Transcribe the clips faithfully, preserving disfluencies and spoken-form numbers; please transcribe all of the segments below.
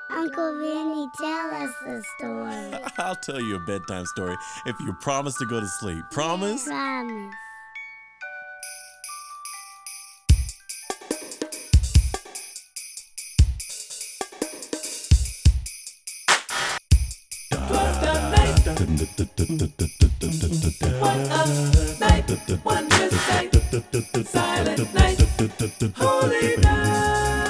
Uncle Vinny, tell us a story. I'll tell you a bedtime story if you promise to go to sleep. Promise? Promise. What a night, wondrous sight, silent night, holy night.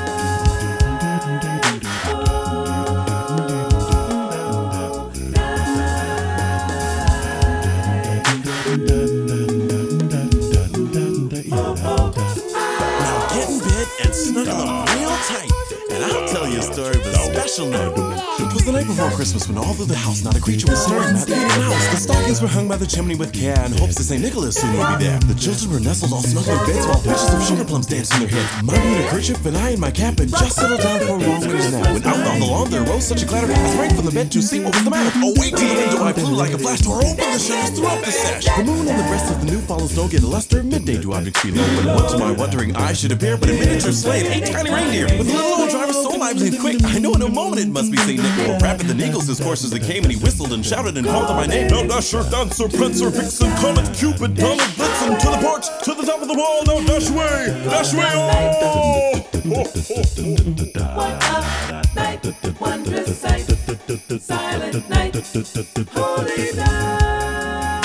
Now get in bed and snuggle up real tight, and I'll tell you a story of a special night. It was the night before Christmas when all through the house not a creature was stirring, not even a mouse. The stockings were hung by the chimney with care in hopes that Saint Nicholas soon would be there. The children were nestled all snug in their beds while pictures of sugar plums danced in their heads. Mommy in her kerchief and I in my cap had just settled down for a long winter's nap when out on the lawn there rose such a clatter I sprang from the bed to see what was the matter. Away to the window I flew like a flash, tore open the shutters, threw up the sash. The moon on the breast of the new fallen snow gave a luster of midday to objects below, when what to my wondering eyes should appear but a miniature sleigh and eight tiny reindeer with a little old driver so lively and quick. I know in a moment it must be Saint Nicholas. Rapid the Eagles his course as they came, and he whistled and shouted and called out my name. Now Dasher, Dancer, Prancer, Vixen, Comet, Cupid, Donald, Blitzen, to the porch, to the top of the wall. Now dash away, dash away, oh! What a night, wondrous sight, silent night, holy night.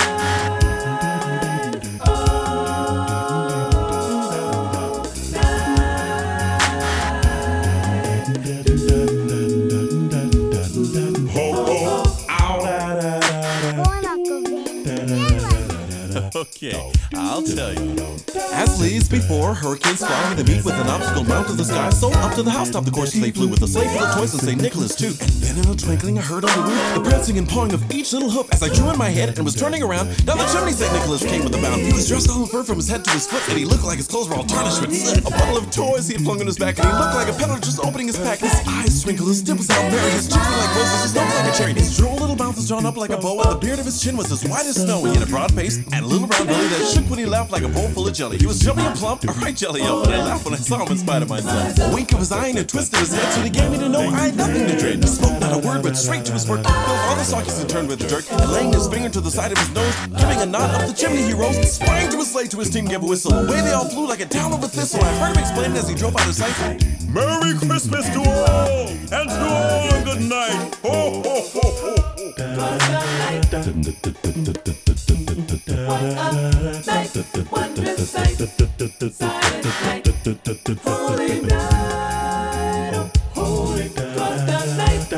Okay, I'll tell you. As leaves before, hurricanes flying in the meat with an obstacle mount to the sky, so up to the housetop the coursers they flew with a sleigh full of toys and Saint Nicholas too. And then in a twinkling I heard on the roof the prancing and pawing of each little hoof as I drew in my head and was turning around. Down the chimney Saint Nicholas came with a bound. He was dressed all in fur from his head to his foot, and he looked like his clothes were all tarnished with soot. A bundle of toys he had flung on his back, and he looked like a peddler just opening his pack. His eyes twinkled, his dimples out merry, his cheeks were like roses, his nose like a cherry. His droll little mouth was drawn up like a bow, and the beard of his chin was as white as snow. He had a broad face and a little round belly that shook when he laughed like a bowl full of jelly. He was chubby and plump, a right jelly elf, and I laughed when I saw him in spite of myself. A wink of his eye and a twist of his head, so he gave me to know I had nothing to dread. He spoke not a word, but straight to his work, filled all the sockets and turned with a jerk, and laying his finger to the side of his nose, giving a nod up the chimney he rose, sprang to his sleigh, to his team gave a whistle. Away they all flew like a down of a thistle. I heard him explain as he drove out of sight. Merry Christmas to all, and to all a good night. Ho, ho, ho, ho, ho. What a night, wondrous sight, silent night, holy night, holy, what a night,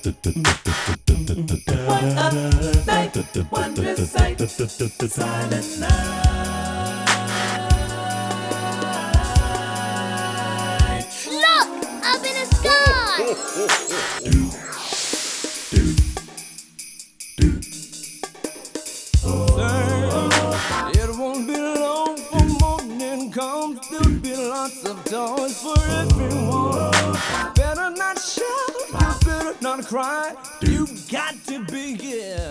what a night, wondrous sight, silent night. Look! Up in the sky! It won't be long for morning comes. There'll be lots of toys for everyone. Better not shout, you better not cry. You got to be here